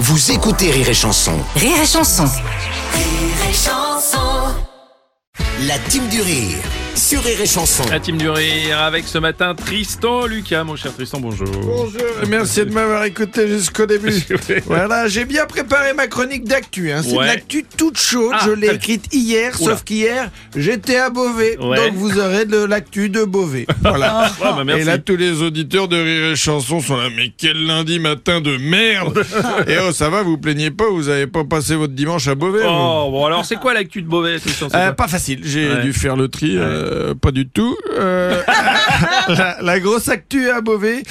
Vous écoutez Rire et Chanson. Rire et Chanson. Rire et Chanson. La team du rire sur Rire et Chanson. La team du rire avec ce matin Tristan Lucas. Mon cher Tristan, bonjour. Bonjour, et merci de m'avoir écouté jusqu'au début. Voilà, j'ai bien préparé ma chronique d'actu. C'est de l'actu toute chaude. Je l'ai écrite hier, sauf qu'hier, j'étais à Beauvais. Donc vous aurez de l'actu de Beauvais. Voilà. Merci. Et là, tous les auditeurs de Rire et Chanson sont là. Mais quel lundi matin de merde. Et ça va, vous plaignez pas, vous avez pas passé votre dimanche à Beauvais. Oh, bon, alors c'est quoi l'actu de Beauvais, Tristan? Pas facile, j'ai dû faire le tri, pas du tout. La grosse actu à Beauvais,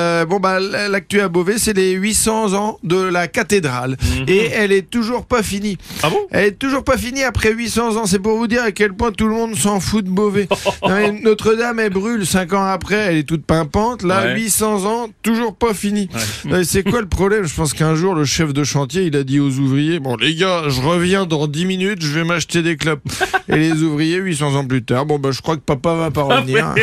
l'actu à Beauvais, c'est les 800 ans de la cathédrale. Et elle est toujours pas finie. Ah bon? Elle est toujours pas finie après 800 ans, c'est pour vous dire à quel point tout le monde s'en fout de Beauvais. Notre-Dame, elle brûle 5 ans après, elle est toute pimpante. Là, 800 ans, toujours pas fini. C'est quoi le problème? Je pense qu'un jour, le chef de chantier, il a dit aux ouvriers, bon les gars, je reviens dans 10 minutes, je vais m'acheter des clopes. Et les ouvriers, 800 ans plus tard, je crois que papa va pas revenir.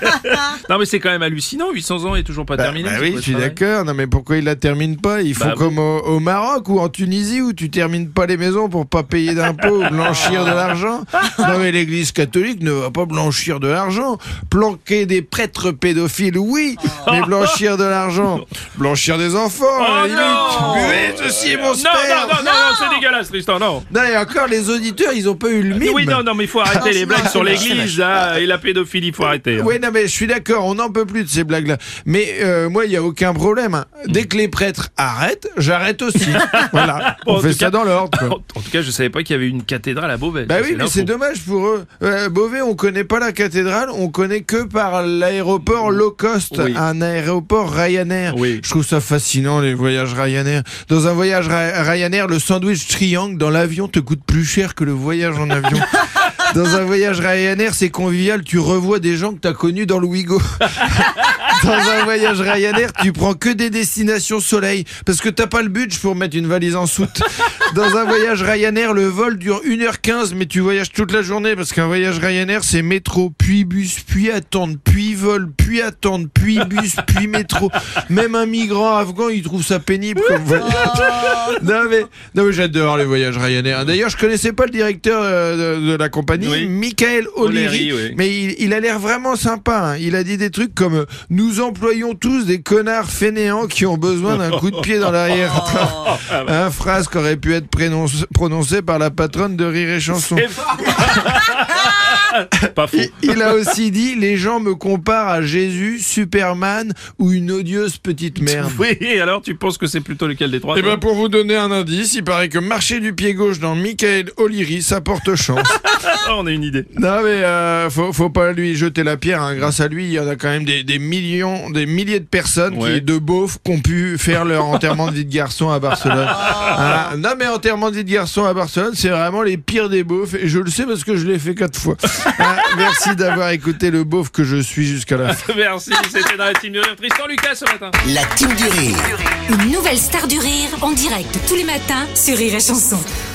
Non mais c'est quand même hallucinant, 800 ans et toujours pas terminé. Oui, je suis d'accord. Non mais pourquoi ils la terminent pas? Ils font comme au Maroc ou en Tunisie où tu termines pas les maisons pour pas payer d'impôts ou blanchir de l'argent. Non mais l'église catholique ne va pas blanchir de l'argent. Planquer des prêtres pédophiles, oui, mais blanchir de l'argent, blanchir des enfants, à la limite. Oui, ceci est mon sperme. Non, c'est dégueulasse, Tristan, non. Non, et encore les auditeurs, ils ont pas eu le mime. Oui, non, mais il faut arrêter les blagues sur l'église et la pédophilie, il faut arrêter. Oui, non, mais je suis d'accord, on n'en peut plus de ces blagues-là. Mais moi, il n'y a aucun problème. Dès que les prêtres arrêtent, j'arrête aussi. Voilà, Bon, on fait ça dans l'ordre. En tout cas, je savais pas qu'il y avait une cathédrale à Beauvais. Oui, mais c'est dommage pour eux. Beauvais, on connaît pas la cathédrale, on connaît que par l'aéroport low cost, un aéroport Ryanair. Oui. Je trouve ça fascinant, les voyages Ryanair. Dans un voyage Ryanair, le sandwich triangle dans l'avion te coûte plus cher que le voyage en avion. Dans un voyage Ryanair, c'est convivial, tu revois des gens que t'as connus dans le Ouigo. Dans un voyage Ryanair, tu prends que des destinations soleil, parce que t'as pas le budget pour mettre une valise en soute. Dans un voyage Ryanair, le vol dure 1h15, mais tu voyages toute la journée, parce qu'un voyage Ryanair, c'est métro, puis bus, puis attendre, puis vol, puis attendre, puis bus, puis métro. Même un migrant afghan, il trouve ça pénible comme voyage. Non mais j'adore les voyages Ryanair. D'ailleurs, je connaissais pas le directeur de la compagnie, Michael O'Leary, mais il a l'air vraiment sympa. Il a dit des trucs comme nous employons tous des connards fainéants qui ont besoin d'un coup de pied dans l'arrière. Une phrase qui aurait pu être prononcée par la patronne de Rire et Chanson. Pas faux. Il a aussi dit les gens me comparent à Jésus, Superman ou une odieuse petite merde. Oui, alors tu penses que c'est plutôt lequel des trois? Pour vous donner un indice, il paraît que marcher du pied gauche dans Michael O'Leary, ça porte chance. On a une idée. Non mais faut pas lui jeter la pierre. Grâce à lui, il y en a quand même des milliers de personnes de beaufs qui ont pu faire leur enterrement de vie de garçon à Barcelone. Non mais enterrement de vie de garçon à Barcelone, c'est vraiment les pires des beaufs et je le sais parce que je l'ai fait 4 fois. Merci d'avoir écouté le beauf que je suis jusqu'à la fin. Merci, c'était dans la team du rire. Tristan Lucas ce matin. La team du rire. Une nouvelle star du rire en direct tous les matins sur Rire et Chanson.